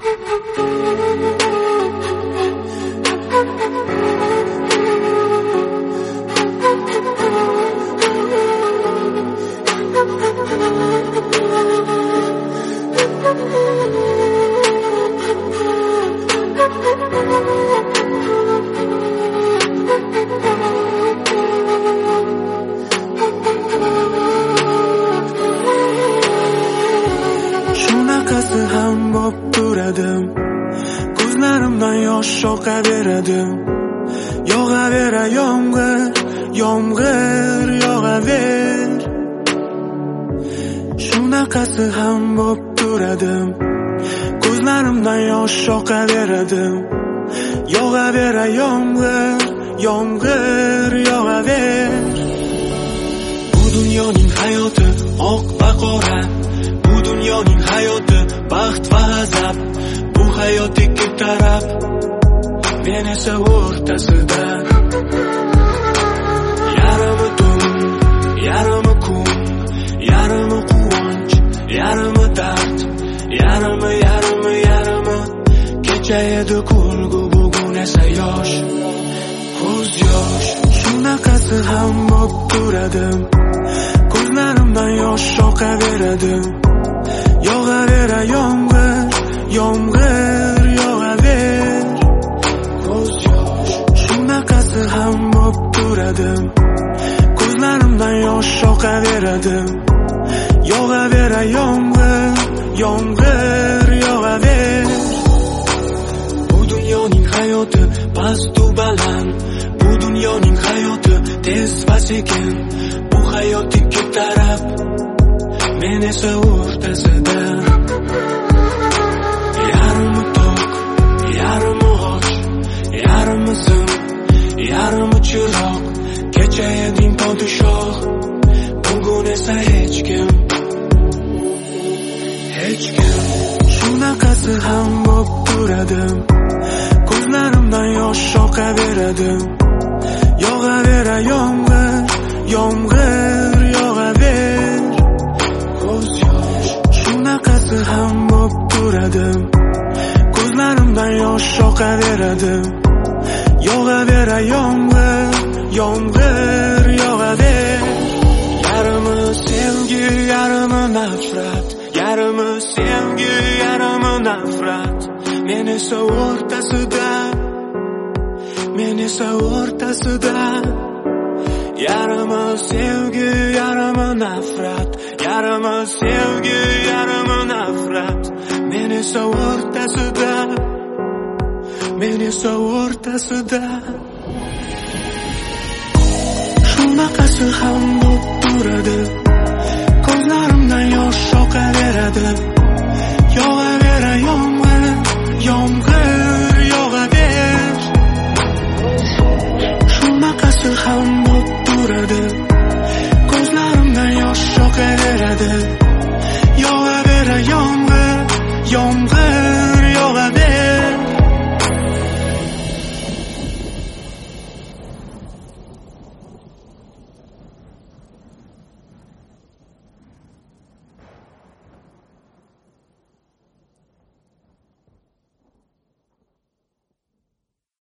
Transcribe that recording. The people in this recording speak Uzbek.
Shunaqasi ham bo'p turadim, ko'zlarimdan yosh oqaveradi. Yog'aver yomg'ir, yomg'ir yog'aver. Shunaqasi ham bo'p turadim, ko'zlarimdan yosh oqaveradi. Yog'aver yomg'ir, yomg'ir yog'aver. Bu dunyoning hayoti oq va qora, bu dunyoning hayoti baxt va g'azab. Bu hayot ikki taraf, men esa o'rtasida. Yarimi tun, yarimi kun, yarimi quvonch, yarimi dard, yarimi kecha edi kulgu, bugun esa yosh, ko'z yosh. Shunaqasi ham bo'p turadim, ko'zlarimdan yosh oqaveradi. Yog'aver yomg'ir, yomg'ir yog'aver. Ko'z yosh. Shunaqasi ham bo'p turadim, ko'zlarimdan yosh oqaveradi. Yog'aver yomg'ir, yomg'ir yog'aver. Bu dunyoning hayoti past-u baland, bu dunyoning hayoti tez va sekin. Bu hayot ikki taraf, men esa o'rtasida. Yarimi to'q, yarimi och, yarimi sim, yarimi chiroq. Kecha eding podshoh, bugun esa hech kim. Shunaqasi ham bo'p turadim, ko'zlarimdan yosh oqaveradi. Yog'aver yomg'ir, yomg'ir yog'aver. Ko'z yosh. Shunaqasi ham bo'p turadim, ko'zlarimdan yosh oqaveradi. Yog'aver yomg'ir, yomg'ir yog'aver. Yarimi sevgi, yarimi nafrat, yarimi sevgi, yarimi nafrat. Men esa o'rtasida, men esa o'rtasida. Yarimi sevgi, yarimi nafrat, yarimi sevgi, yarimi nafrat. Men esa o'rtasida, men esa o'rtasida. Shunaqasi ham bo'p turadi, ko'zlarimdan yosh oqaveradi. Yog'aver yomg'ir, yomg'ir yog'aver. Shunaqasi ham